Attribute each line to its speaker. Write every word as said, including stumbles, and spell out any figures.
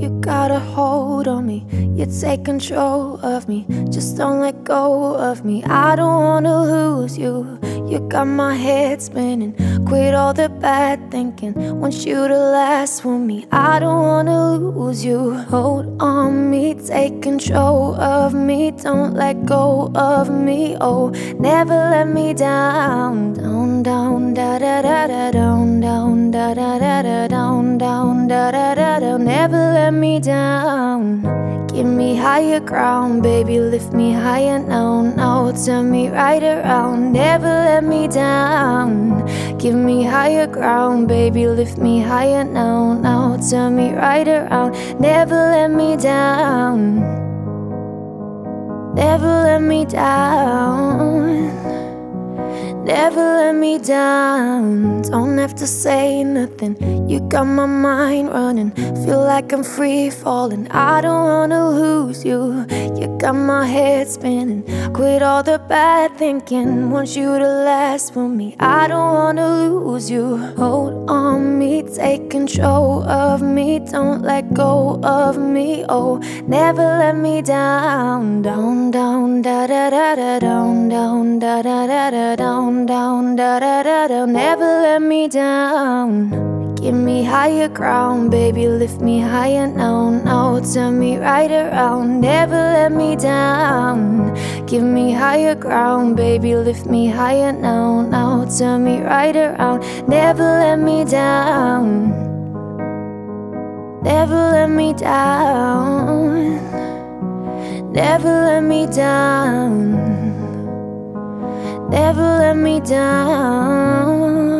Speaker 1: You got a hold on me, you take control of me. Just don't let go of me, I don't wanna lose you. You got my head spinning, quit all the bad thinking. Want you to last with me, I don't wanna lose you. Hold on me, take control of me. Don't let go of me, oh, never let me down. Down, down, da da da da, down, down, da da da da, down, down, da da da da. Never let me down. Give me higher ground, baby, lift me higher now. Now turn me right around, never let me down. Give me higher ground, baby, lift me higher now. Now turn me right around, never let me down. Never let me down. Never let me down. Don't have to say nothing, you got my mind running. Feel like I'm free falling, I don't wanna lose you. You got my head spinning, quit all the bad thinking. Want you to last with me, I don't wanna lose you. Hold on me, take control of me. Don't let go of me, oh, never let me down. Down, down, da da da da, down, down, da da da da, down. Down, da da da da, never let me down. Give me higher ground, baby, lift me higher now. Now turn me right around, never let me down. Give me higher ground, baby, lift me higher now. Now turn me right around, never let me down. Never let me down. Never let me down. Never let me down.